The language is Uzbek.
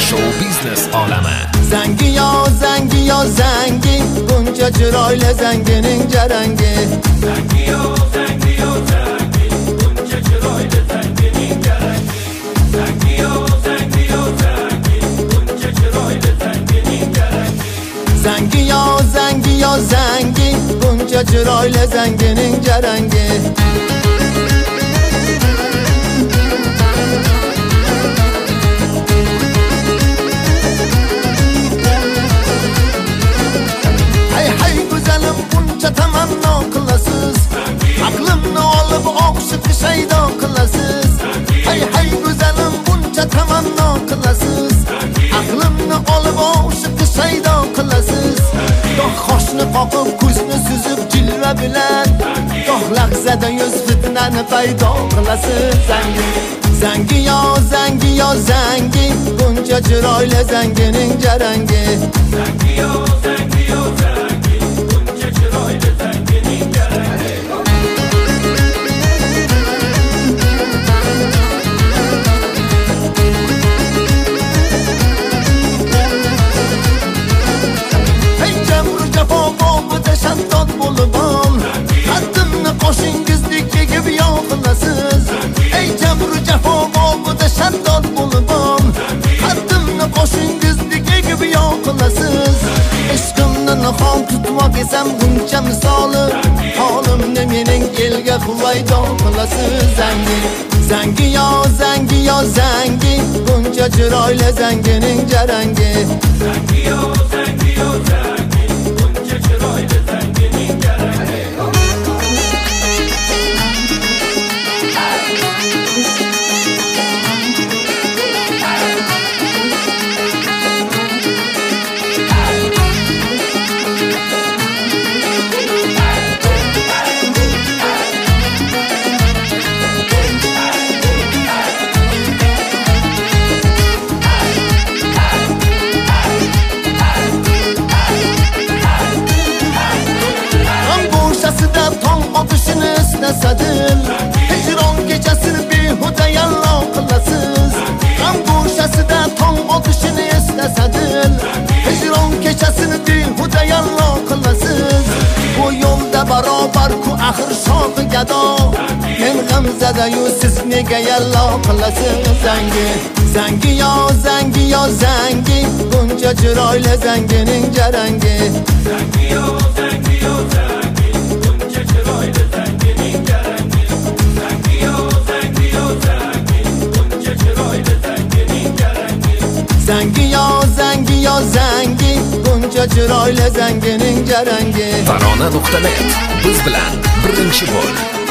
show biznes olami. Zangi yo zangi, buncha chiroyli zangining jarangi. Zangi yo zangi, buncha chiroyli zangining jarangi. Zangi yo zangi, buncha chiroyli zangining jarangi. Zangi yo zangi, buncha chiroyli zangining jarangi. Tamanno qilasiz, aqlimni olib o'qishib shaydo qilasiz. Hay go'zalim, buncha tamanno qilasiz, aqlimni olib o'qishib shaydo qilasiz. Goh qoshni qoqib ko'zni suzib jilva bilan, goh lahzada yuz fitnani paydo qilasiz. Zangi yo zangi, buncha chiroyli zangining jarangi. Zangi yo zangi, buncha chiroyli zangining jarangi. Hey jamru jafo bo'lib shaddod bo'libon, qaddimni qoshingizdek egib yoqilasiz. Hey jamru jafo bo'lib shaddod bo'libon, qaddimni qoshingizdek egib yoqilasiz. Ishqimni nihon tutmoq esam buncha misoli, holimni mening elga huvaydo qilasiz. Zangi yo zangi, buncha chiroyli zangining jarangi. Zangi yo zangi, buncha chiroyli zangining jarangi. Otishini istasadil, hijron kechasini behuda yallo qilasiz. G'am go'shasida tong otishini istasadil, hijron kechasini behuda yallo qilasiz. Bu yo'lda barobar ku axir shohi gado, men g'amzada-yu siz nega yallo qilasiz. Zangi yo zangi, buncha chiroyli zangining jarangi. Zangi yo zangi, buncha chiroyli zangining jarangi. Zangi yo zangi, buncha chiroyli zangining jarangi. Zangi yo zangi, buncha chiroyli zangining jarangi. Farona.net biz bilan birinchi bo'l.